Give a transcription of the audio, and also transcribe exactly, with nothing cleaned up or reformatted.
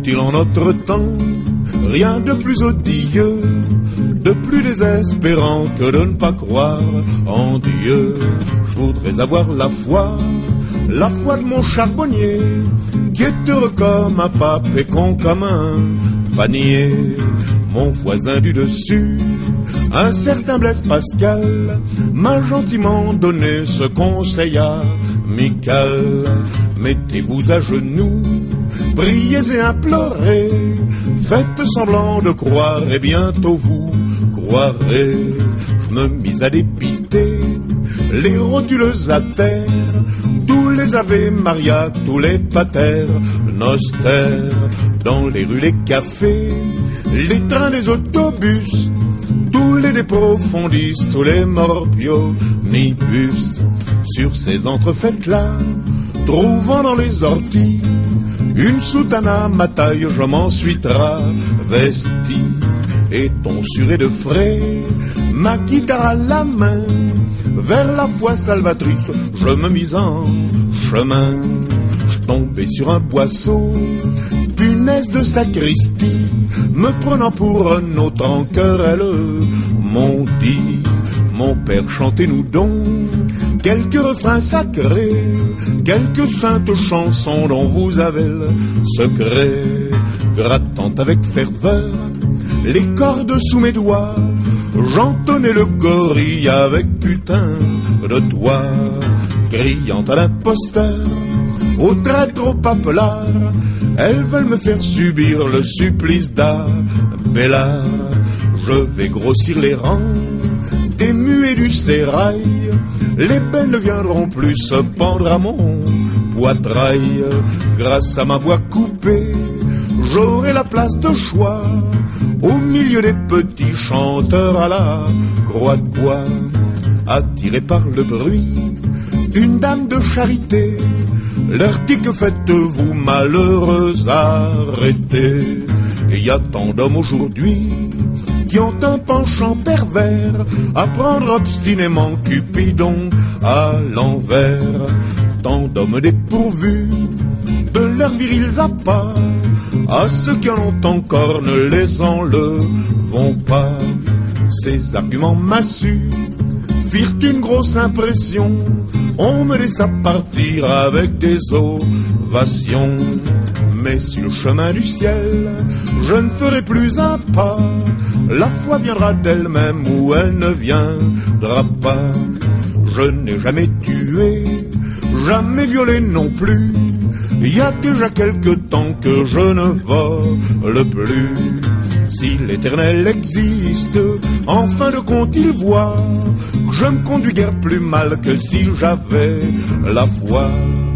Fut-il en notre temps rien de plus odieux, de plus désespérant que de ne pas croire en Dieu? Je voudrais avoir la foi, la foi de mon charbonnier, qui est heureux comme un pape et con comme un panier. Mon voisin du dessus, un certain Blaise Pascal, m'a gentiment donné ce conseil amical. Mettez-vous à genoux, priez et implorez, faites semblant de croire et bientôt vous croirez. Je me mis à dépiter les rotuleuses à terre, tous les Ave Maria, tous les pater noster, dans les rues, les cafés, les trains, les autobus, tous les déprofondis, tous les morbionibus. Sur ces entrefaites-là, trouvant dans les orties une soutane à ma taille, je m'en suis travesti, et tonsuré de frais, ma guitare à la main, vers la foi salvatrice, je me mis en chemin. Je tombais sur un boisseau, punaise de sacristie, me prenant pour un autre en querelle, m'ont dit, mon père, chantez-nous donc quelques refrains sacrés, quelques saintes chansons dont vous avez le secret. Grattant avec ferveur les cordes sous mes doigts, j'entonnais le gorille avec putain de toi, criant à l'imposteur, au traître, au papelard, elles veulent me faire subir le supplice d'Abélard. Je vais grossir les rangs des muets du sérail, les belles ne viendront plus se pendre à mon poitrail. Grâce à ma voix coupée, j'aurai la place de choix au milieu des petits chanteurs à la croix de bois. Attiré par le bruit, une dame de charité leur dit que faites-vous malheureux, arrêtez. Et y a tant d'hommes aujourd'hui qui ont un penchant pervers à prendre obstinément Cupidon à l'envers. Tant d'hommes dépourvus de leurs virils appâts, à ceux qui en ont encore ne les enlevons pas. Ces arguments massus firent une grosse impression, on me laissa partir avec des ovations. Mais sur le chemin du ciel, je ne ferai plus un pas, la foi viendra d'elle-même ou elle ne viendra pas. Je n'ai jamais tué, jamais violé non plus, il y a déjà quelque temps que je ne vole plus. Si l'Éternel existe, en fin de compte il voit que je me conduis guère plus mal que si j'avais la foi.